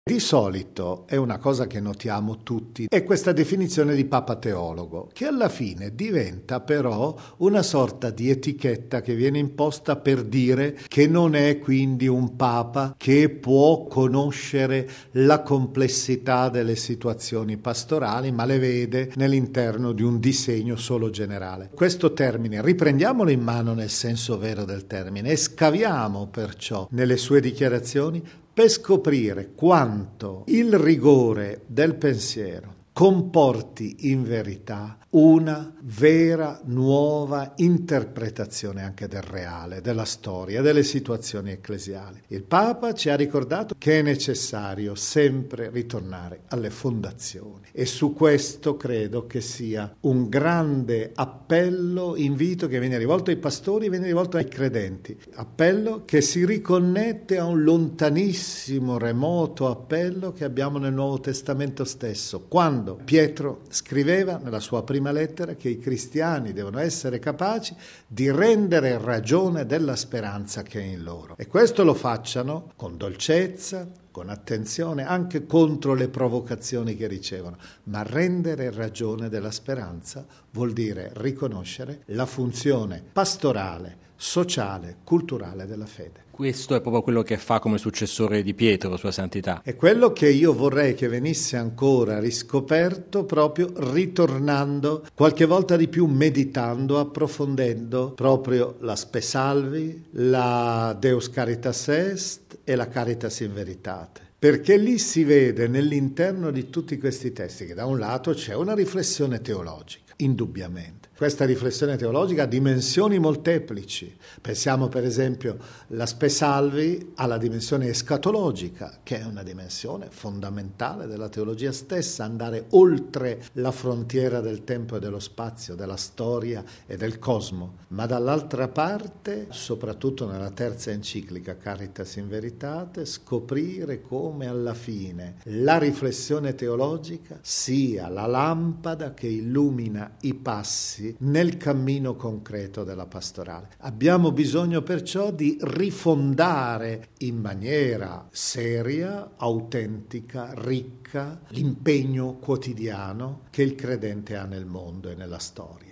Di solito è una cosa che notiamo tutti, è questa definizione di papa teologo, che alla fine diventa però una sorta di etichetta che viene imposta per dire che non è quindi un papa che può conoscere la complessità delle situazioni pastorali, ma le vede nell'interno di un disegno solo generale. Questo termine riprendiamolo in mano nel senso vero del termine e scaviamo perciò nelle sue dichiarazioni per scoprire quanto il rigore del pensiero comporti in verità una vera nuova interpretazione anche del reale, della storia, delle situazioni ecclesiali. Il Papa ci ha ricordato che è necessario sempre ritornare alle fondazioni e su questo credo che sia un grande appello, invito che viene rivolto ai pastori, viene rivolto ai credenti, appello che si riconnette a un lontanissimo, remoto appello che abbiamo nel Nuovo Testamento stesso, quando Pietro scriveva nella sua prima lettera che i cristiani devono essere capaci di rendere ragione della speranza che è in loro. E questo lo facciano con dolcezza, con attenzione, anche contro le provocazioni che ricevono. Ma rendere ragione della speranza vuol dire riconoscere la funzione pastorale, sociale, culturale della fede. Questo è proprio quello che fa come successore di Pietro, Sua Santità. È quello che io vorrei che venisse ancora riscoperto, proprio ritornando, qualche volta di più meditando, approfondendo proprio la Spe Salvi, la Deus Caritas Est e la Caritas in Veritate. Perché lì si vede nell'interno di tutti questi testi che da un lato c'è una riflessione teologica, indubbiamente. Questa riflessione teologica ha dimensioni molteplici. Pensiamo per esempio la Spe Salvi alla dimensione escatologica, che è una dimensione fondamentale della teologia stessa, andare oltre la frontiera del tempo e dello spazio, della storia e del cosmo. Ma dall'altra parte, soprattutto nella terza enciclica Caritas in Veritate, scoprire come alla fine la riflessione teologica sia la lampada che illumina i passi nel cammino concreto della pastorale. Abbiamo bisogno perciò di rifondare in maniera seria, autentica, ricca l'impegno quotidiano che il credente ha nel mondo e nella storia.